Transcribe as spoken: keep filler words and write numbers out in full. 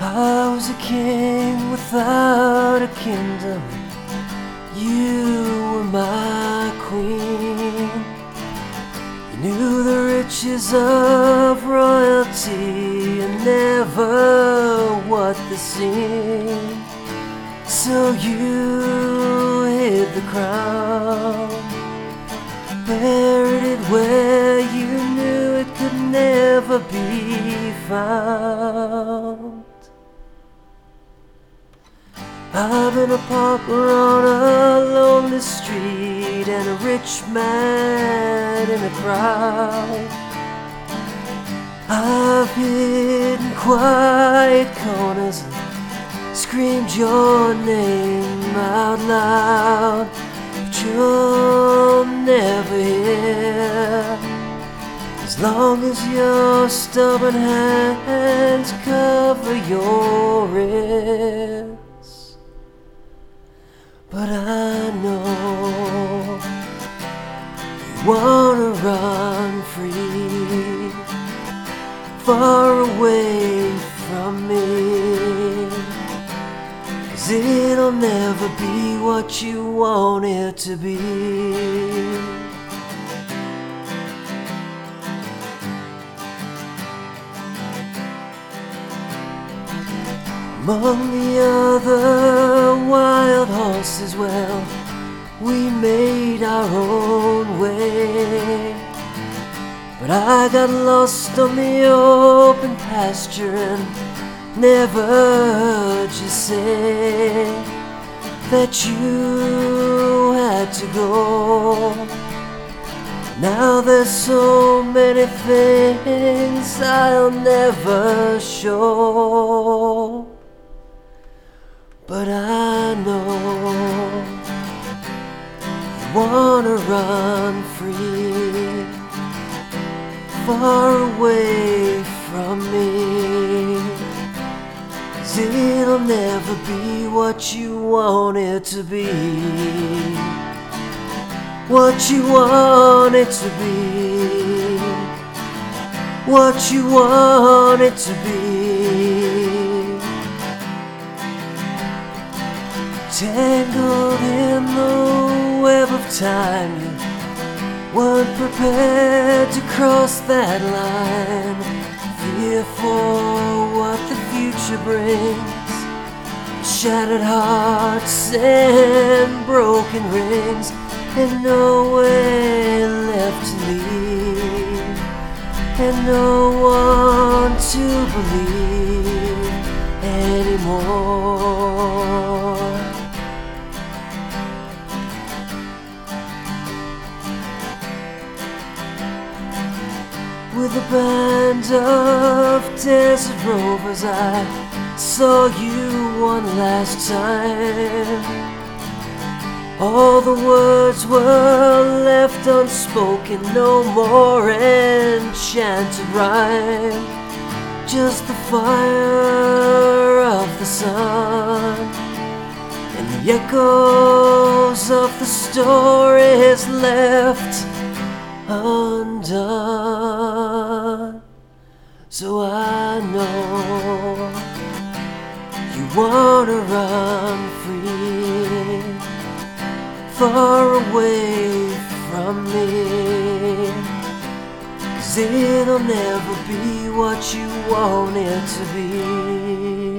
I was a king without a kingdom. You were my queen. You knew the riches of royalty and never what they seem. So you hid the crown, buried it where you knew it could never be found. I've been a pauper on a lonely street and a rich man in a crowd. I've hid in quiet corners and screamed your name out loud, but you'll never hear, as long as your stubborn hands cover your ears. But I know you wanna run free, far away from me, 'cause it'll never be what you want it to be. Among the other wild horses, well, we made our own way. But I got lost on the open pasture and never heard you say that you had to go. Now there's so many things I'll never show. But I know you wanna run free, far away from me, 'cause it'll never be what you want it to be, what you want it to be, what you want it to be. Tangled in the web of time, you weren't prepared to cross that line. Fear for what the future brings, shattered hearts and broken rings, and nowhere left to leave, and no one to believe anymore. With a band of desert rovers, I saw you one last time. All the words were left unspoken, no more enchanted rhyme, just the fire of the sun and the echoes of the stories left undone. So I know you wanna run free, far away from me, 'cause it'll never be what you want it to be.